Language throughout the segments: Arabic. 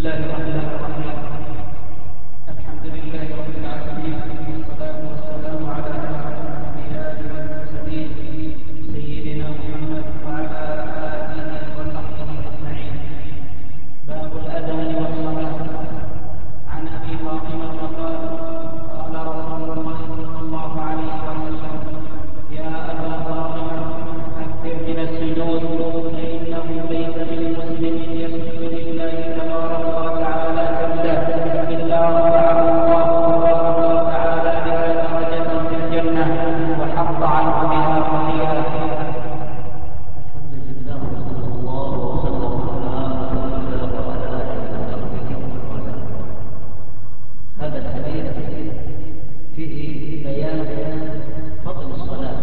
الله الرحمن الرحيم. الحمد لله رب العالمين، والصلاة والسلام على أشرف الأنبياء والمرسلين سيدنا محمد وعلى آله وصحبه أجمعين. باب الأذان والصلاة. عن أبي فاطمة قال قال رسول الله صلى الله عليه وسلم: يا أبا فاطمة أكثر من السجود، فإنه ليس من مسلم يسجد لله تبارك وتعالى سجدة إلا رفعه الله تبارك وتعالى بها درجة في الجنة وحط عنه بها خطيئة. الحمد لله وصلى الله وسلم على رسول الله وعلى آله وصحبه ومن والاه. هذا الحديث فيه بيان فضل الصلاة،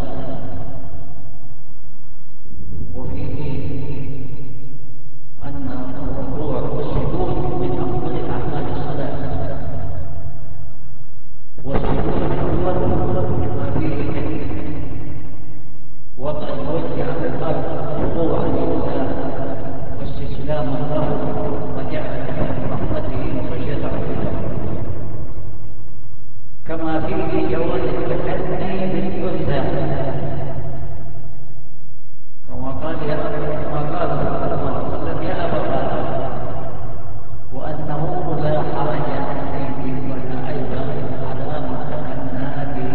وفيه أن الركوع والسجود من أفضل أعمال الصلاة، والسجود الأول ما فيه من وضع الوجه على الأرض خضوعا لله واستسلاما له رجاء رحمته وخشية عظيمه، كما فيه جواز التحدي بالإنسان، كما قال صلى الله عليه وسلم: يا أبا فاطمة، وأنه لا حرج عليه ولا عيب على ما تكلنا به.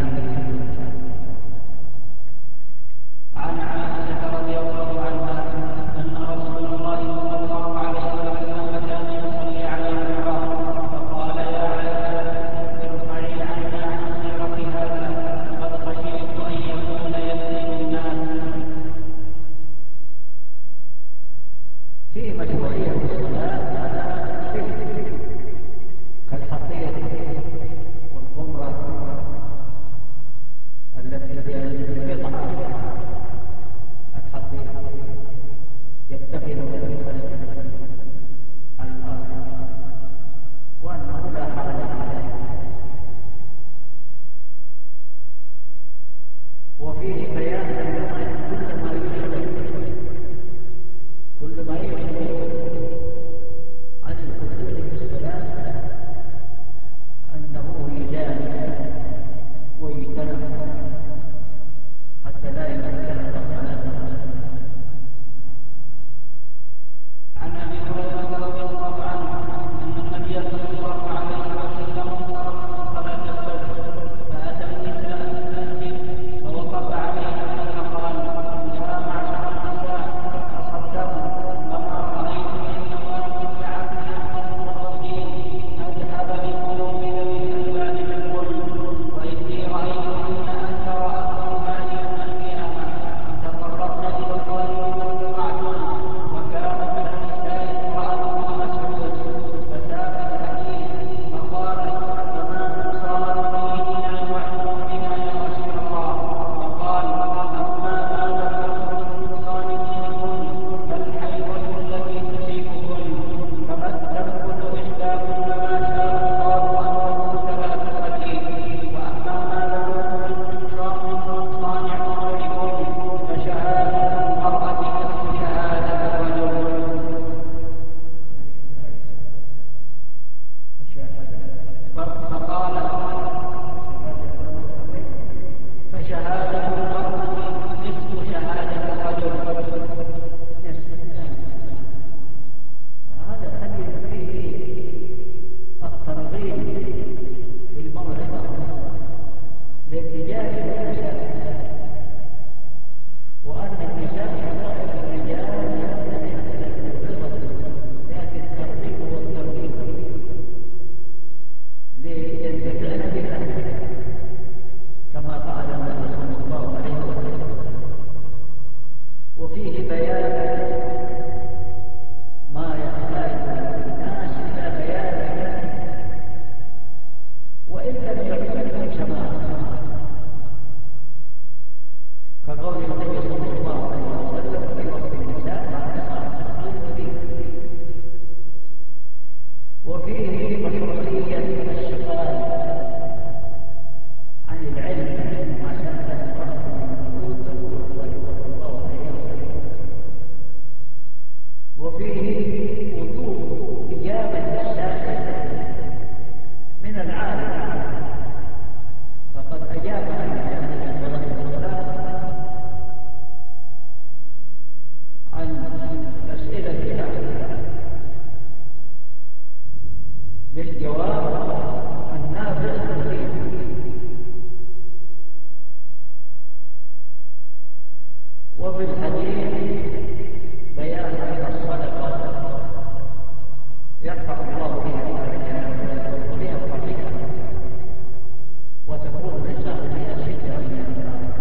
عن عائشة رضي الله عنها أن رسول الله صلى الله عليه وسلم كان يصلي على المحراب فقال: يا عائشة ارفعي عنا عن سيرة هذا، فقد خشيت أن يكون يفتن الناس. في مشروعية الصلاة على شيء كالحقير والخمرة التي هي القطعة وفي الحديث بيان أن الصدقة يرفع الله بها الدرجات ويدخل بها وتكون لصاحبها سترا من النار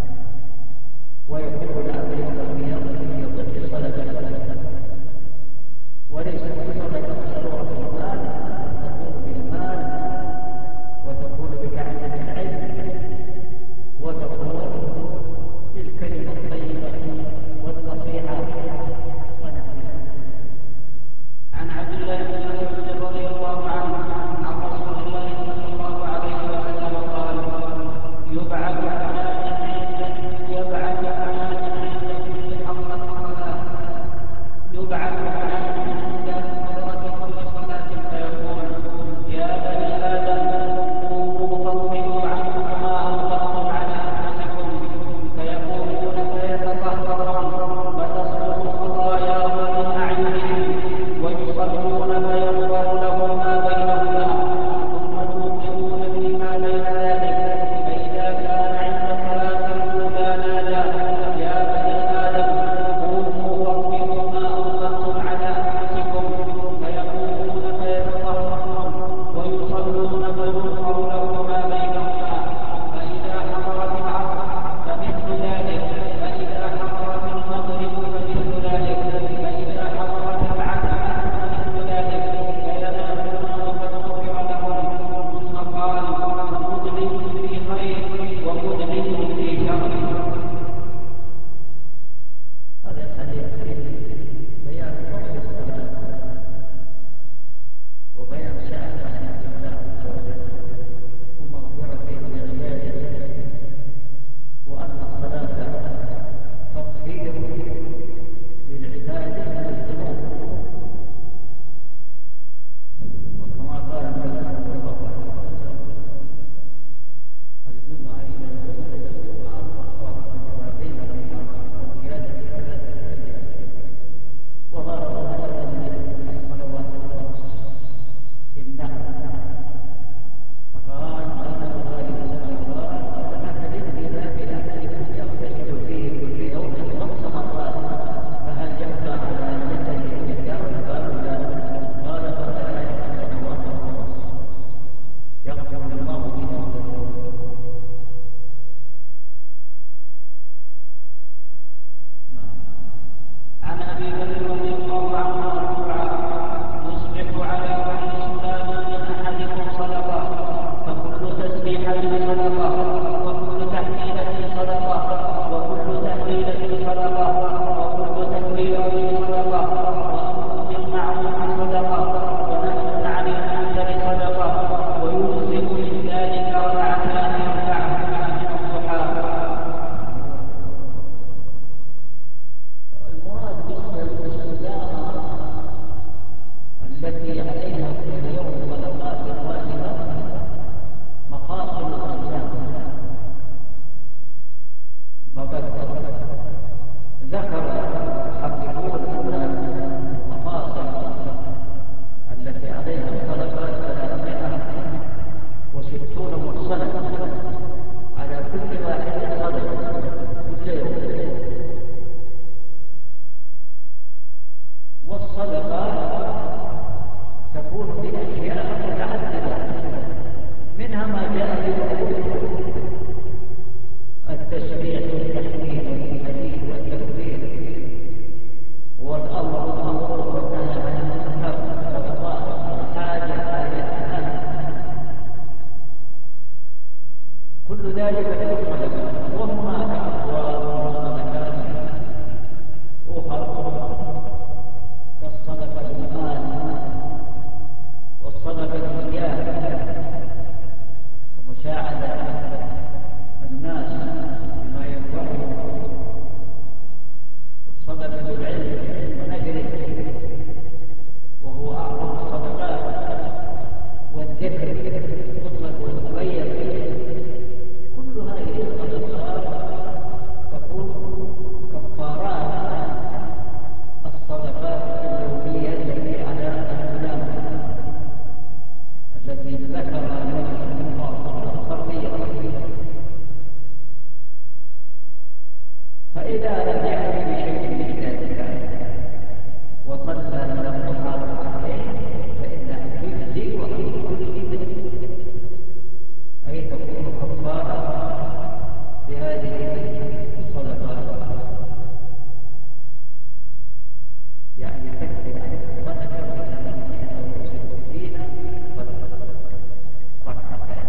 ويكون العبد يوم القيامة في ظل صدقته وليس كل صدقة مشروعة في المال تكون بالمال وتكون بتعليم العلم وتكون بالكلمة الطيبة والنصيحة ونحوها. عن عبد الله بن مسعود رضي الله عنه عن رسول الله صلى الله عليه وسلم قال: يبعث مناد عند كل حضرة كل صلاة فيقول: يا بني آدم قوموا فاطفئوا عنكم ما أنفقتم على أنفسكم، فيقومون فيتطهرون فتصرف خطاياهم من أعينهم، ويصلون فيغفر لهم ما بينهما، ثم يوقفون فيما بين ذلك، فإذا كان عند صلاة الأولى نادى: يا بني آدم قوموا فاطفئوا ما أنفقتم على أنفسكم، فيقومون فيتطهرون ويصلون فيغفر لهم ما بينهما، فإذا حضرت العصر فمثل ذلك، فإذا حضرت المغرب فمثل ذلك، فإذا حضرت العتمة فمثل ذلك، فينامون فغفر لهم. ثم قال: مدمن في خير ومدمن في شر. هذا الحديث فيه بيان فضل الصلاة وبيان سعة رحمة الله عز وجل ومغفرته لعباده، وأن الصلاة تطهير للعباد من الذنوب، وكما قال النبي صلى الله عليه وسلم: الجمعة إلى الجمعة وما بينهما وزيادة 3 أيام، وغرض مثلا الصلوات الخمس في النهر، فقال: مثل هذه الصلوات كمثل الإمام أحدكم يغتسل فيه كل يوم 5 مرات، فهل يبقى على جسده من دم؟ قالوا لا. قال: فكذلك الصلوات الخمس يغفر الله بها. عن أبي بكر رضي الله عنه مرفوعا: يصبح على كل سلام من أحدكم صدقة، فكل تسبيحة صدقة، وكل تحميدة صدقة، وكل تهليلة صدقة، وكل تكبيرة صدقة، وأمر بالمعروف صدقة، ونهي عن المنكر صدقة، ويجزئ من ذلك 2 يركعهما من الضحى. المراد بالصيام التي عليها كل يوم صدقات واجبة مقاصد الصيام، فقد ذكر المحققون أن مقاصد التي عليها الصدقات 360 مرسلة، على كل واحد صدقة كل يوم. والصدقة تكون بأشياء متعددة، منها ما جاء بالحديث: التسبيح والتحميد والتهليل والتكبير فإذا لم يأتي بشيء من ذلك وصلى من الضحى ركعتين فإنها تجزي وفي كل ذلك، أي تكون كفارة لهذه الصدقات، يعني تكفي عن الصدقة بثمانية أو 60 ركعتين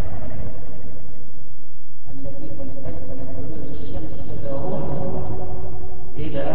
التي تمتد من طلوع الشمس الغروب إلى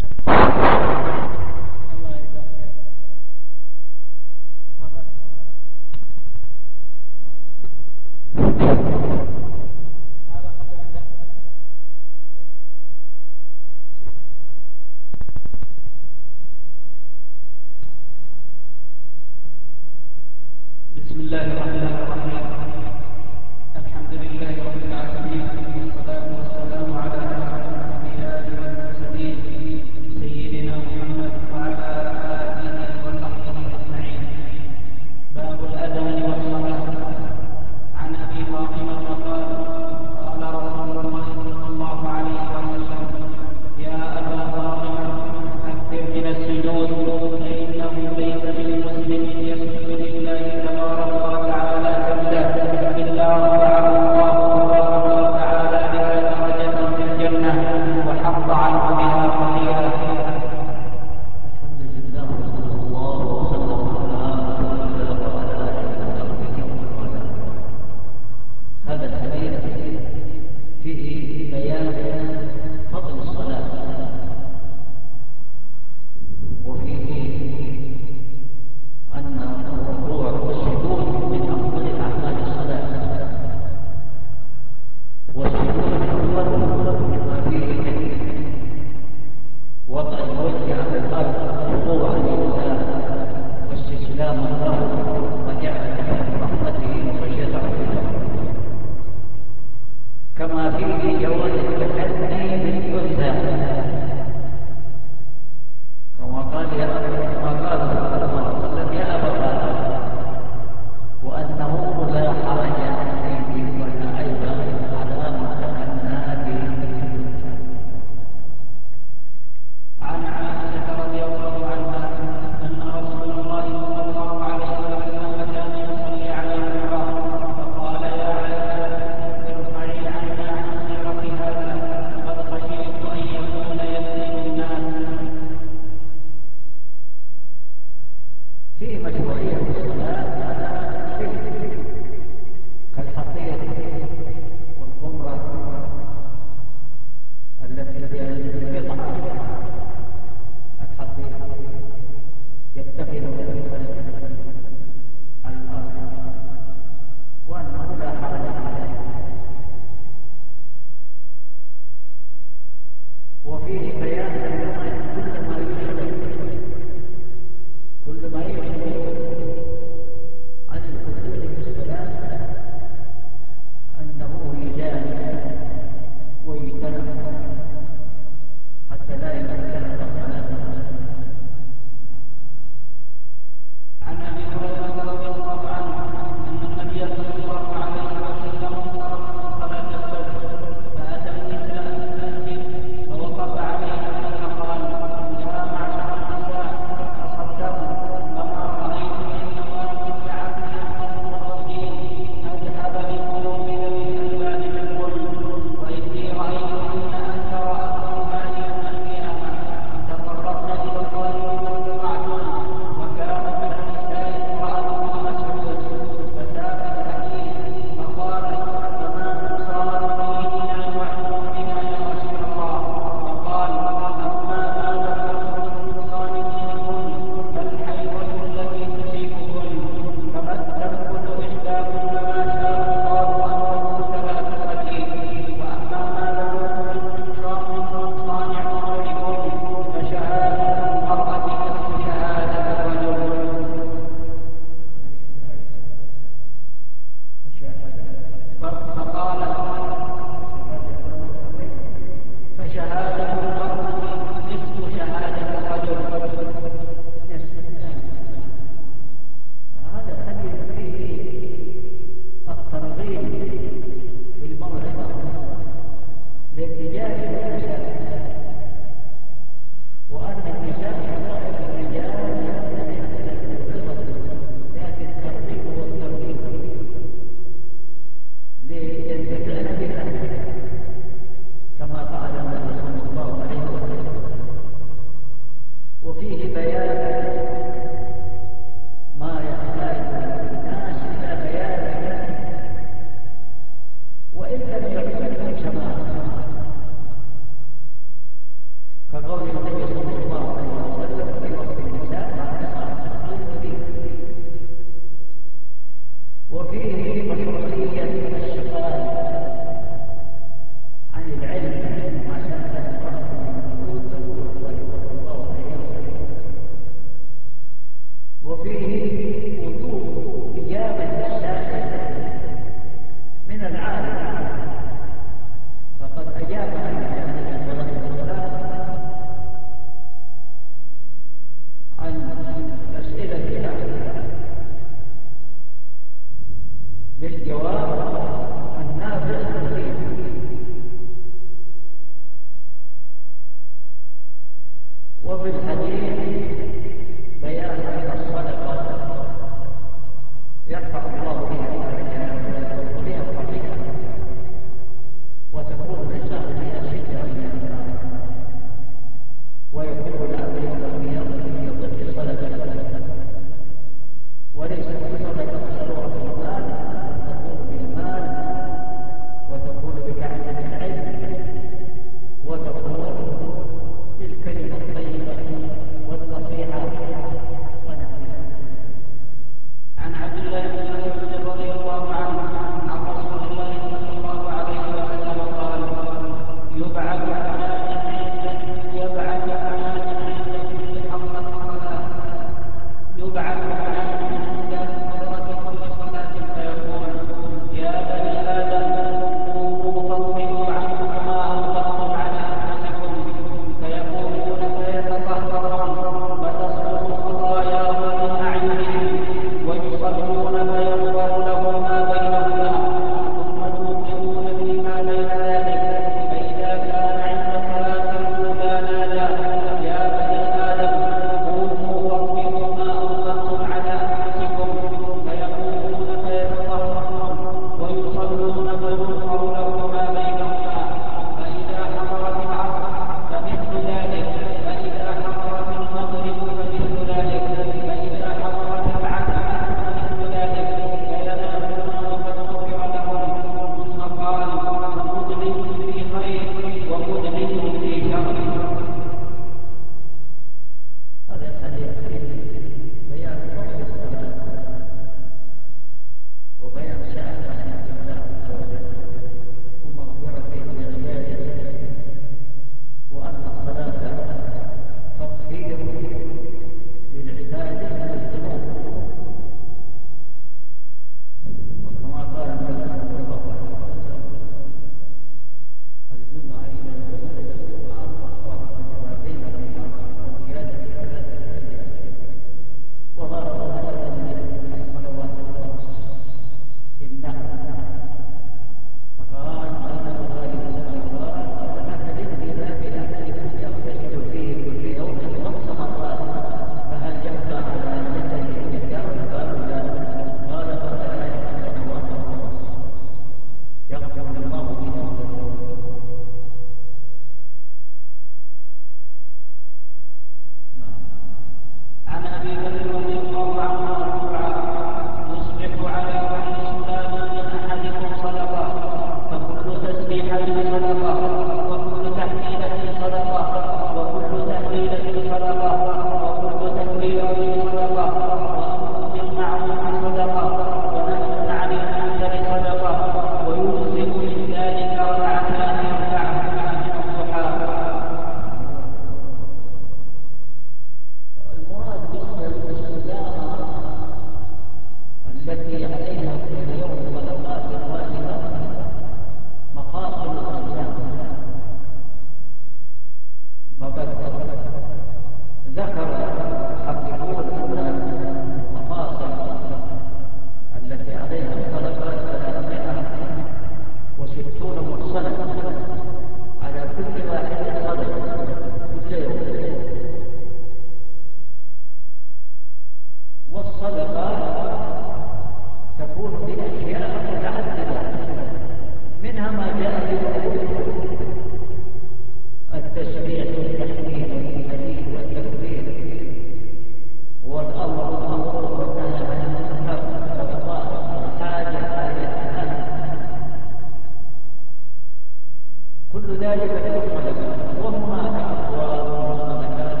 ذلك من الصدقات. وهناك أبواب الصدقات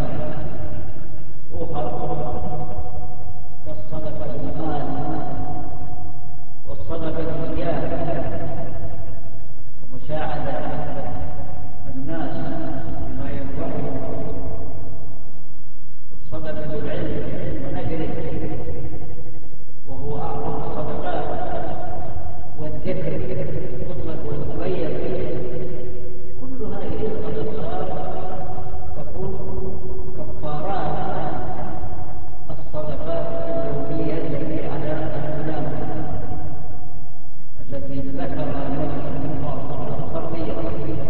أخرى كالصدقة بالمال والصدقة بالجاه ومساعدة الناس بما ينفعهم، والصدقة بالعلم ونشره وهو أعظم الصدقات، والذكر مطلق والمغير، كل هذه الصدقات تكون كفارات الصدقات اليومية التي على الأسلام التي ذكرها النبي صلى الله عليه وسلم تربية.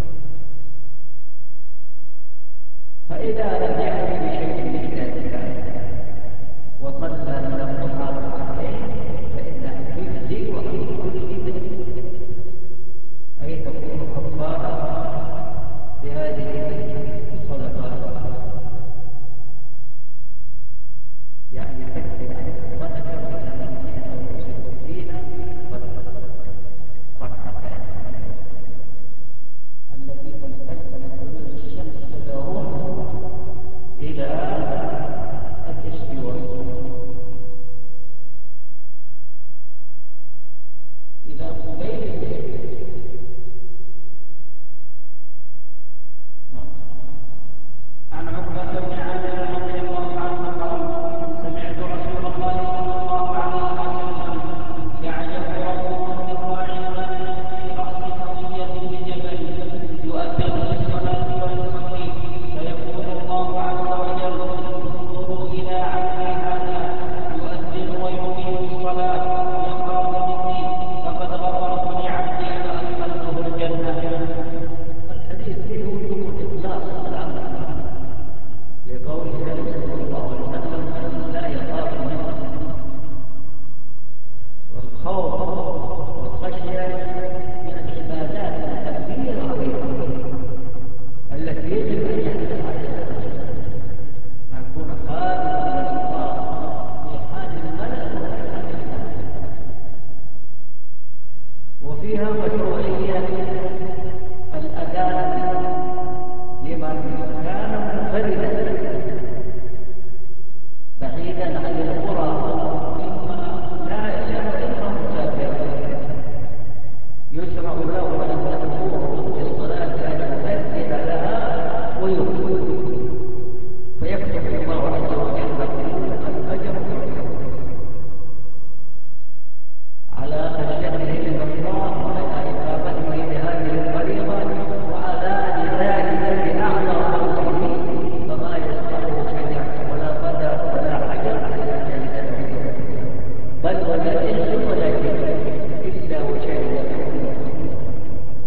فإذا لم يأتي بشيء من ذلك وصلى من الضحى ركعتين فإنها تجزي وفي كل ذنب، أي تكون كفارة لهذه الصدقات، يعني تكفي عن الصدقة بثمانية أو 60 ركعتين التي تمتد من طلوع الشمس تداوم إلى الاستواء، إلى قبيل الاستواء. عن عقبة بن عامر رضي الله عنه قال: سمعت رسول الله صلى الله عليه وسلم يعجب ربه من راعي في رأس سوية بجبل يؤذن للصلاة ويصلي، فيقول الله عز وجل: انظروا إلى عبدي هذا يؤذن ويقيم الصلاة ويقرب مني، فقد غفرت لعبدي فأدخلته الجنة. الحديث فيه وجوب إخلاص العمل لقوله صلى الله عليه وسلم أن لا يخاف منه، والخوف والخشية من العبادات القلبية العظيمة التي يجب أن يحرص عليها الإنسان، أن يكون خالصا لله في حال الملأ وفي حال الناس. وفيها مشروعية الأذان لمن كان منفردا بعيدا عن القرى مما لا يشاء إلا مسافرا، يشرع له أن يأمره في الصلاة أن يؤذن لها ويقيم، فيكتب الله عز وجل الأجر على خشيته من الله وعلى إقامته لهذه الفريضة وأداء ذلك بأعلى صوته، فما يسمعه شجر ولا قدر ولا حجر بل ولا إنس ولا جن إلا وشهد له.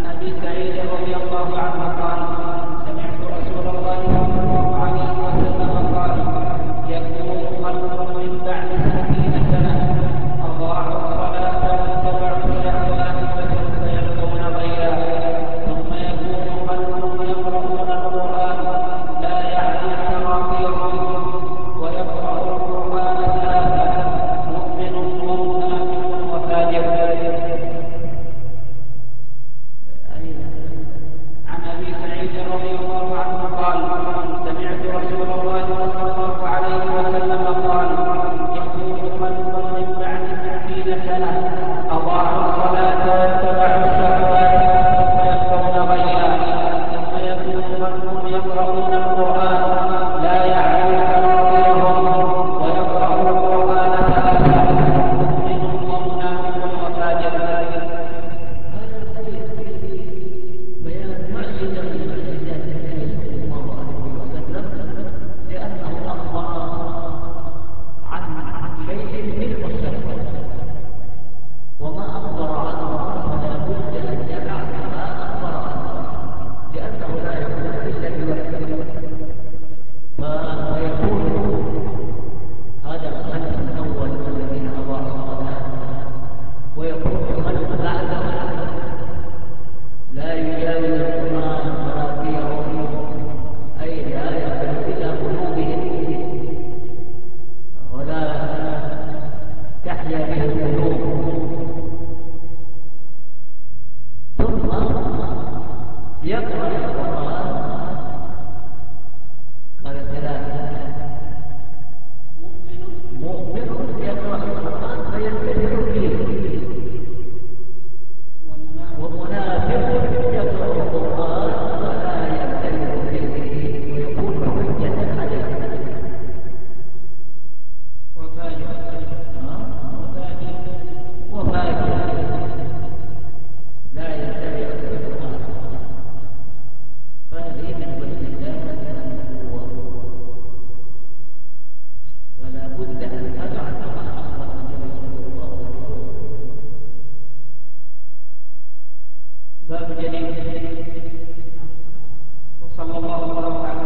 أبي سعيد رضي الله عنه قال سمعت رسول الله صلى الله عليه وسلم قال يكون خلق من بعد 60 سنة أضاعوا الصلاة واتبعوا الشهوات فسوف يلقون غيا ثم يكون خلق يقرؤون القرآن لا يعلم تراقيهم ويقرأ القرآن ثلاثة مؤمن ومنافق وفاجر. عن أبي سعيد رضي الله عنه قال سمعت رسول الله صلى الله عليه وسلم قال يكون خلق من بعد 60 سنة أضاعوا الصلاة واتبعوا الشهوات فسوف يلقون غيا ثم يكون خلق يقرؤون القرآن لا يعلم تراقيهم ويقرأ القرآن ثلاثة مؤمن ومنافق وفاجر. بيان معجزة من معجزات النبي صلى الله عليه وسلم لأنه أخبر عن شيء من مستقبل وما أخبر عنه فلا بد أن يبعث ما أخبر عنه لأنه لا يكون إلا بوحي فيكون هذا الخلق الأول الذين أضاعوا الصلاة ويكون الخلق بعده لا يجاوز القرآن تراقيهم أي لا يصل إلى قلوبهم ولا تحيا به القلوب ثم يقرأ القرآن قال ثلاثة مؤمن يقرأ القرآن فينتفع به ومنافق يقرأ القرآن ولا ينتفع به ويكون حجة عليه وفاجر لا ينتفع بالقرآن. هذه من معجزات النبوة ولا بد أن نبعث ما أخبر النبي صلى الله عليه وسلم. باب جديد وصلى الله وسلم على